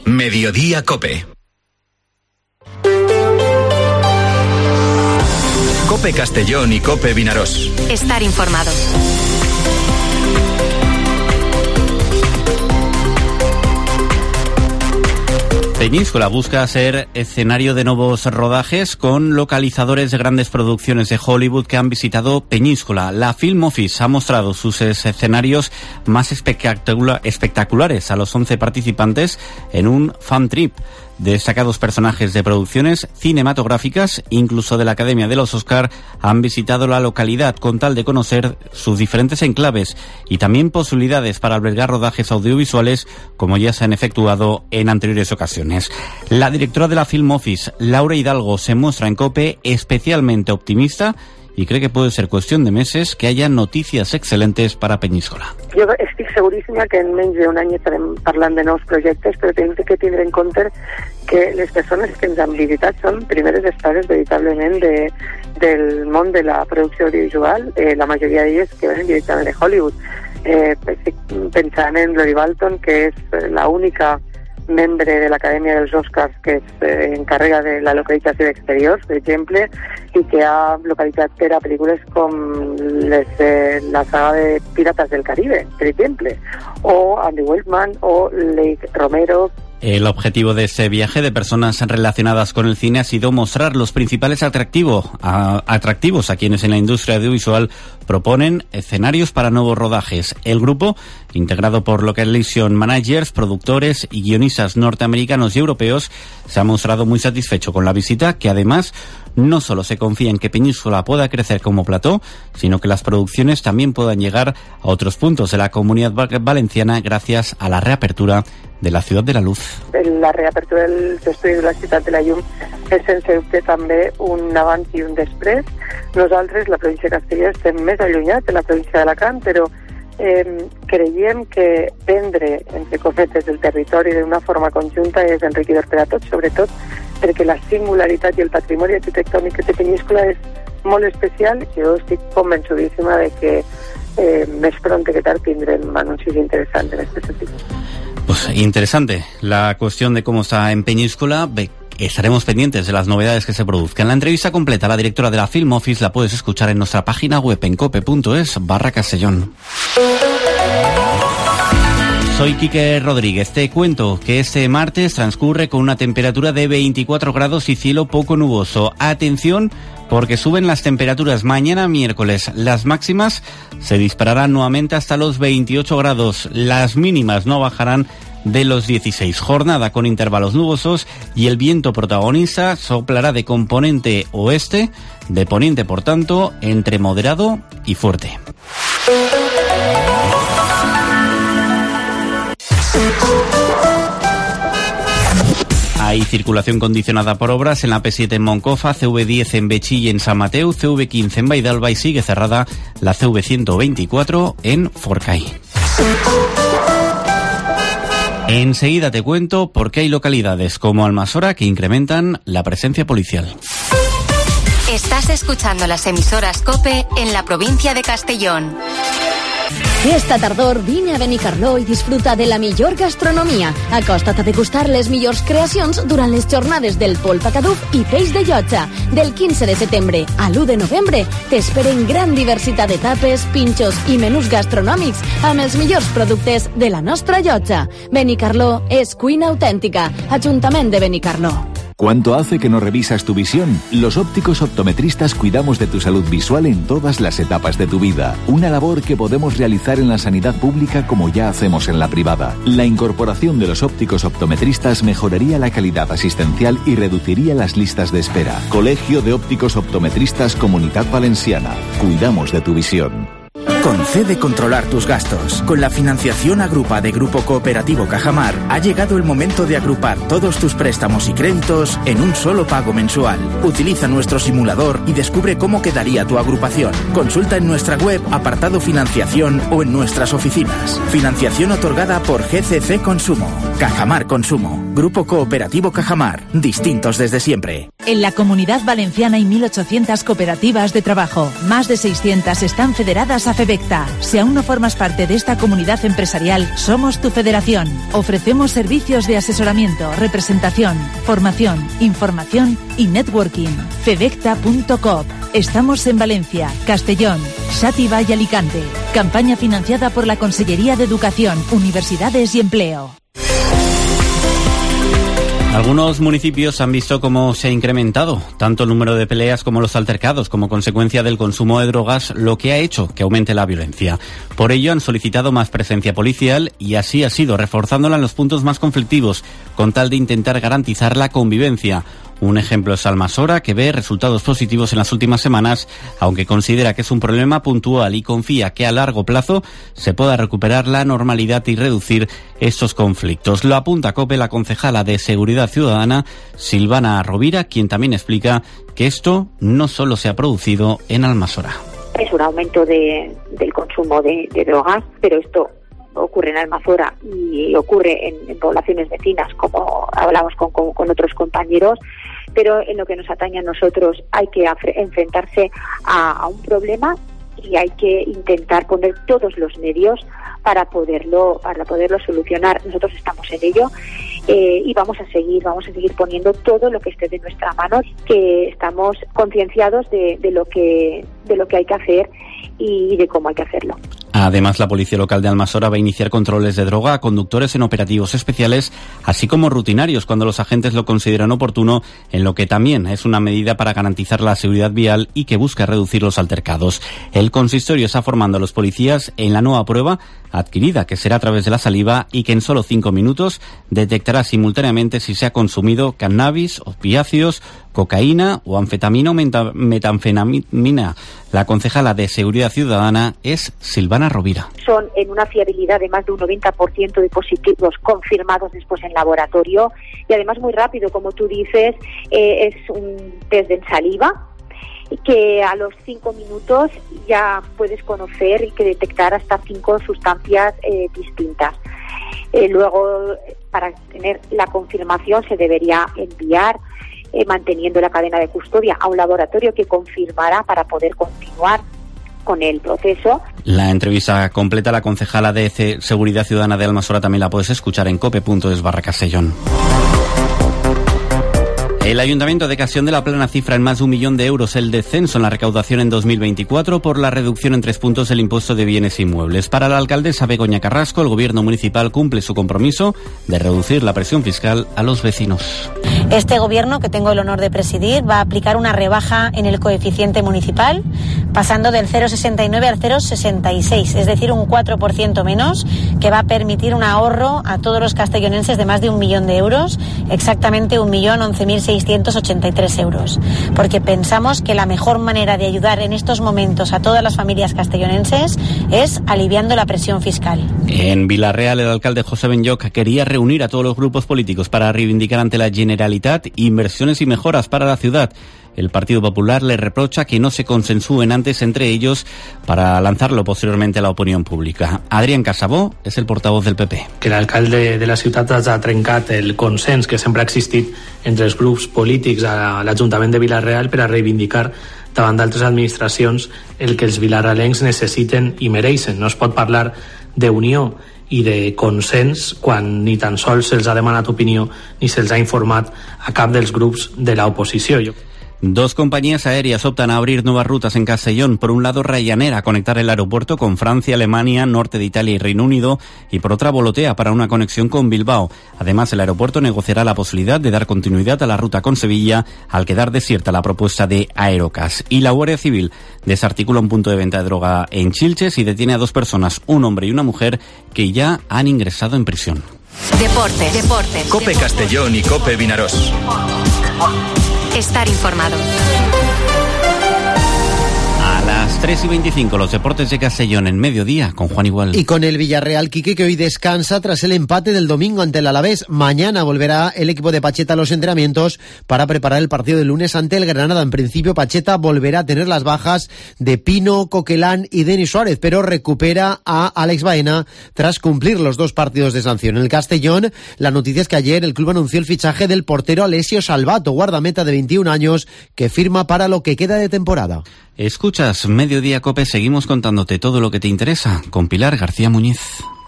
Mediodía COPE. COPE Castellón y COPE Vinarós. Estar informado. Peñíscola busca ser escenario de nuevos rodajes con localizadores de grandes producciones de Hollywood que han visitado Peñíscola. La Film Office ha mostrado sus escenarios más espectaculares a los 11 participantes en un fan trip. Destacados personajes de producciones cinematográficas, incluso de la Academia de los Oscar, han visitado la localidad con tal de conocer sus diferentes enclaves y también posibilidades para albergar rodajes audiovisuales como ya se han efectuado en anteriores ocasiones. La directora de la Film Office, Laura Hidalgo, se muestra en COPE especialmente optimista i cree que pot ser qüestió de meses que haya notícies excel·lentes per a Peñíscola. Jo estic seguríssima que en menys d'un any estarem parlant de nous projectes, però hem de tindre en compte que les persones que ens han visitat són primeres estades veritablement del món de la producció audiovisual, la majoria d'elles que venen directament de Hollywood. Estic pensant en Lori Balton, que és l'única membre de l'Acadèmia dels Oscars que s'encarrega de la localització d'exteriors, per exemple, i que ha localitzat per a pel·lícules com les de la saga de Piratas del Caribe, per exemple, o Andy Wellman o Lake Romero. El objetivo de este viaje de personas relacionadas con el cine ha sido mostrar los principales atractivos a quienes en la industria audiovisual proponen escenarios para nuevos rodajes. El grupo, integrado por location managers, productores y guionistas norteamericanos y europeos, se ha mostrado muy satisfecho con la visita, que además no solo se confía en que Peñíscola pueda crecer como plató, sino que las producciones también puedan llegar a otros puntos de la Comunidad Valenciana gracias a la reapertura de la Ciutat de la Luz. La reapertura dels estudis de la Ciutat de la Llum és sense dubte també un abans i un després. Nosaltres, la província de Castelló, estem més allunyats de la província d'Alacant, però creiem que prendre, entre cometes, el territori d'una forma conjunta és enriquidor per a tots, sobretot perquè la singularitat i el patrimoni arquitectònic que té Peñíscola és molt especial. Jo estic convençudíssima de que més pront que tard tindrem anuncis interessants en aquest sentit. Pues interesante la cuestión de cómo está en Peñíscola. Estaremos pendientes de las novedades que se produzcan. La entrevista completa a la directora de la Film Office la puedes escuchar en nuestra página web en cope.es/Castellón. Soy Quique Rodríguez. Te cuento que este martes transcurre con una temperatura de 24 grados y cielo poco nuboso. Atención, porque suben las temperaturas. Mañana miércoles las máximas se dispararán nuevamente hasta los 28 grados. Las mínimas no bajarán de los 16. Jornada con intervalos nubosos y el viento protagonista soplará de componente oeste, de poniente por tanto, entre moderado y fuerte. Hay circulación condicionada por obras en la P7 en Moncofa, CV10 en Betxí y en San Mateu, CV15 en Vaidalba y sigue cerrada la CV124 en Forcay. Enseguida te cuento por qué hay localidades como Almasora que incrementan la presencia policial. Estás escuchando las emisoras COPE en la provincia de Castellón. Esta tardor vine a Benicarló i disfruta de la millor gastronomia. Acosta't a degustar les millors creacions durant les jornades del polpa caduf i peix de llotja. Del 15 de setembre a l'1 de novembre t'esperen gran diversitat de tapes, pinxos i menús gastronòmics amb els millors productes de la nostra llotja. Benicarló és cuina autèntica. Ajuntament de Benicarló. ¿Cuánto hace que no revisas tu visión? Los ópticos optometristas cuidamos de tu salud visual en todas las etapas de tu vida. Una labor que podemos realizar en la sanidad pública como ya hacemos en la privada. La incorporación de los ópticos optometristas mejoraría la calidad asistencial y reduciría las listas de espera. Colegio de Ópticos Optometristas Comunidad Valenciana. Cuidamos de tu visión. Concede controlar tus gastos. Con la financiación Agrupa de Grupo Cooperativo Cajamar, ha llegado el momento de agrupar todos tus préstamos y créditos en un solo pago mensual. Utiliza nuestro simulador y descubre cómo quedaría tu agrupación. Consulta en nuestra web, apartado financiación o en nuestras oficinas. Financiación otorgada por GCC Consumo. Cajamar Consumo. Grupo Cooperativo Cajamar. Distintos desde siempre. En la Comunidad Valenciana hay 1.800 cooperativas de trabajo. Más de 600 están federadas a FEVECTA. Si aún no formas parte de esta comunidad empresarial, somos tu federación. Ofrecemos servicios de asesoramiento, representación, formación, información y networking. FEVECTA.coop. Estamos en Valencia, Castellón, Xàtiva y Alicante. Campaña financiada por la Consellería de Educación, Universidades y Empleo. Algunos municipios han visto cómo se ha incrementado tanto el número de peleas como los altercados como consecuencia del consumo de drogas, lo que ha hecho que aumente la violencia. Por ello han solicitado más presencia policial y así ha sido, reforzándola en los puntos más conflictivos, con tal de intentar garantizar la convivencia. Un ejemplo es Almasora, que ve resultados positivos en las últimas semanas, aunque considera que es un problema puntual y confía que a largo plazo se pueda recuperar la normalidad y reducir estos conflictos. Lo apunta COPE la concejala de Seguridad Ciudadana, Silvana Rovira, quien también explica que esto no solo se ha producido en Almasora. Es un aumento del consumo de drogas, pero esto ocurre en Almasora y ocurre en poblaciones vecinas, como hablamos con otros compañeros, pero en lo que nos atañe a nosotros hay que enfrentarse a un problema y hay que intentar poner todos los medios para poderlo solucionar. Nosotros estamos en ello y vamos a seguir poniendo todo lo que esté de nuestra mano, que estamos concienciados de lo que hay que hacer y de cómo hay que hacerlo. Además, la Policía Local de Almasora va a iniciar controles de droga a conductores en operativos especiales, así como rutinarios cuando los agentes lo consideran oportuno, en lo que también es una medida para garantizar la seguridad vial y que busca reducir los altercados. El consistorio está formando a los policías en la nueva prueba adquirida, que será a través de la saliva y que en solo 5 minutos detectará simultáneamente si se ha consumido cannabis, opiáceos, cocaína o anfetamina o metanfetamina. La concejala de Seguridad Ciudadana es Silvana Rovira. Son en una fiabilidad de más de un 90% de positivos confirmados después en laboratorio y además muy rápido, como tú dices, es un test de saliva que a los 5 minutos ya puedes conocer y que detectar hasta 5 sustancias distintas. Luego, para tener la confirmación, se debería enviar manteniendo la cadena de custodia a un laboratorio que confirmará para poder continuar con el proceso. La entrevista completa, la concejala de Seguridad Ciudadana de Almasora, también la puedes escuchar en cope.es/Castellón. El Ayuntamiento de Castellón de la Plana cifra en más de 1 millón de euros el descenso en la recaudación en 2024 por la reducción en 3 puntos del impuesto de bienes inmuebles. Para la alcaldesa Begoña Carrasco, el gobierno municipal cumple su compromiso de reducir la presión fiscal a los vecinos. Este gobierno, que tengo el honor de presidir, va a aplicar una rebaja en el coeficiente municipal, pasando del 0,69 al 0,66, es decir, un 4% menos, que va a permitir un ahorro a todos los castellonenses de más de 1 millón de euros, exactamente 1.011.683 euros, porque pensamos que la mejor manera de ayudar en estos momentos a todas las familias castellonenses es aliviando la presión fiscal. En Vila-real, el alcalde José Benlloch quería reunir a todos los grupos políticos para reivindicar ante la Generalitat inversiones y mejoras para la ciudad. El Partido Popular le reprocha que no se consensúen antes entre ellos para lanzarlo posteriormente a la opinión pública. Adrián Casabó es el portavoz del PP. Que l'alcalde de la ciutat ha trencat el consens que sempre ha existit entre els grups polítics a l'Ajuntament de Vila-real per a reivindicar davant d'altres administracions el que els vilarealencs necessiten i mereixen. No es pot parlar d'unió i de consens quan ni tan sols se'ls ha demanat opinió ni se'ls ha informat a cap dels grups de la oposició. 2 compañías aéreas optan a abrir nuevas rutas en Castellón. Por un lado, Ryanair a conectar el aeropuerto con Francia, Alemania, norte de Italia y Reino Unido, y por otra Volotea para una conexión con Bilbao. Además, el aeropuerto negociará la posibilidad de dar continuidad a la ruta con Sevilla al quedar desierta la propuesta de Aerocas. Y la Guardia Civil desarticula un punto de venta de droga en Chilches y detiene a 2 personas, un hombre y una mujer, que ya han ingresado en prisión. Deportes. COPE Castellón y COPE Vinarós. Estar informado. A las 3:25, los deportes de Castellón en Mediodía con Juan Igual. Y con el Villarreal, Quique, que hoy descansa tras el empate del domingo ante el Alavés. Mañana volverá el equipo de Pacheta a los entrenamientos para preparar el partido del lunes ante el Granada. En principio, Pacheta volverá a tener las bajas de Pino, Coquelán y Denis Suárez, pero recupera a Alex Baena tras cumplir los 2 partidos de sanción. En el Castellón, la noticia es que ayer el club anunció el fichaje del portero Alessio Salvato, guardameta de 21 años, que firma para lo que queda de temporada. Escuchas Mediodía COPE, seguimos contándote todo lo que te interesa con Pilar García Muñiz.